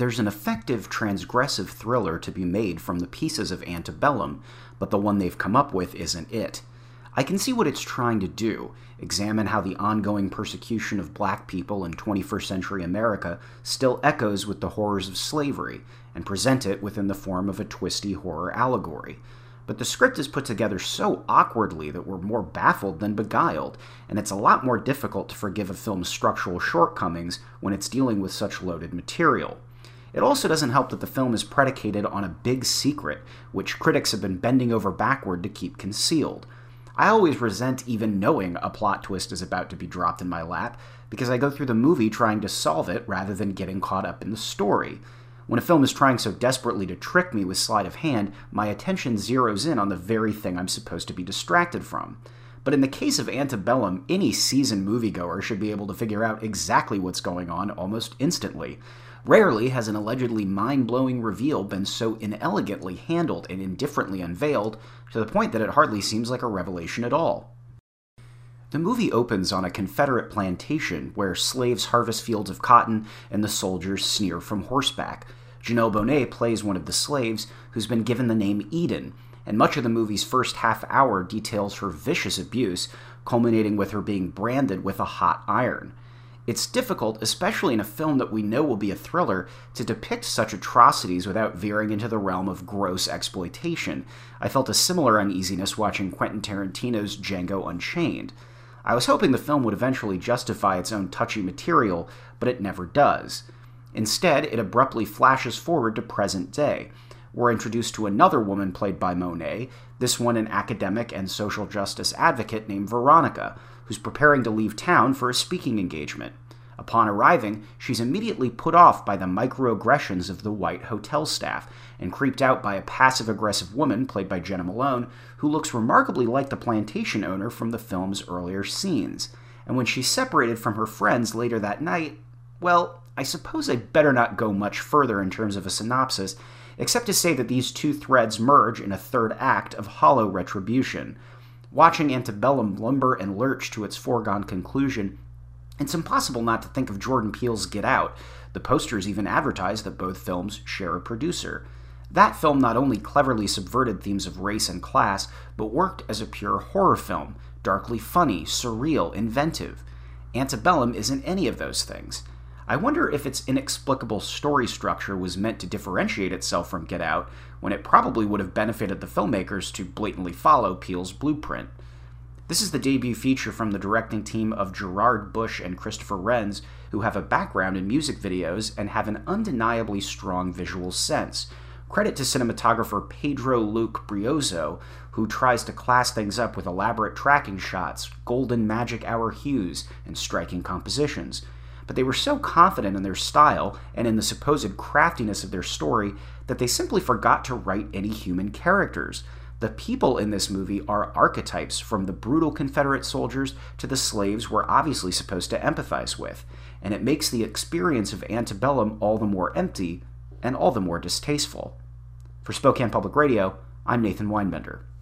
there's an effective transgressive thriller to be made from the pieces of Antebellum, but the one they've come up with isn't it. I can see what it's trying to do, examine how the ongoing persecution of black people in 21st century America still echoes with the horrors of slavery, and present it within the form of a twisty horror allegory. But the script is put together so awkwardly that we're more baffled than beguiled, and it's a lot more difficult to forgive a film's structural shortcomings when it's dealing with such loaded material. It also doesn't help that the film is predicated on a big secret, which critics have been bending over backward to keep concealed. I always resent even knowing a plot twist is about to be dropped in my lap, because I go through the movie trying to solve it rather than getting caught up in the story. When a film is trying so desperately to trick me with sleight of hand, my attention zeroes in on the very thing I'm supposed to be distracted from. But in the case of Antebellum, any seasoned moviegoer should be able to figure out exactly what's going on almost instantly. Rarely has an allegedly mind-blowing reveal been so inelegantly handled and indifferently unveiled, to the point that it hardly seems like a revelation at all. The movie opens on a Confederate plantation where slaves harvest fields of cotton and the soldiers sneer from horseback. Janelle Monáe plays one of the slaves who's been given the name Eden, and much of the movie's first half hour details her vicious abuse, culminating with her being branded with a hot iron. It's difficult, especially in a film that we know will be a thriller, to depict such atrocities without veering into the realm of gross exploitation. I felt a similar uneasiness watching Quentin Tarantino's Django Unchained. I was hoping the film would eventually justify its own touchy material, but it never does. Instead, it abruptly flashes forward to present day. We're introduced to another woman played by Monáe, this one an academic and social justice advocate named Veronica, who's preparing to leave town for a speaking engagement. Upon arriving, she's immediately put off by the microaggressions of the white hotel staff, and creeped out by a passive-aggressive woman played by Jenna Malone, who looks remarkably like the plantation owner from the film's earlier scenes. And when she's separated from her friends later that night, well, I suppose I better not go much further in terms of a synopsis, except to say that these two threads merge in a third act of hollow retribution. Watching Antebellum lumber and lurch to its foregone conclusion, it's impossible not to think of Jordan Peele's Get Out. The posters even advertise that both films share a producer. That film not only cleverly subverted themes of race and class, but worked as a pure horror film, darkly funny, surreal, inventive. Antebellum isn't any of those things. I wonder if its inexplicable story structure was meant to differentiate itself from Get Out, when it probably would have benefited the filmmakers to blatantly follow Peele's blueprint. This is the debut feature from the directing team of Gerard Bush and Christopher Renz, who have a background in music videos and have an undeniably strong visual sense. Credit to cinematographer Pedro Luc Brioso, who tries to class things up with elaborate tracking shots, golden magic hour hues, and striking compositions. But they were so confident in their style and in the supposed craftiness of their story that they simply forgot to write any human characters. The people in this movie are archetypes, from the brutal Confederate soldiers to the slaves we're obviously supposed to empathize with, and it makes the experience of Antebellum all the more empty and all the more distasteful. For Spokane Public Radio, I'm Nathan Weinbender.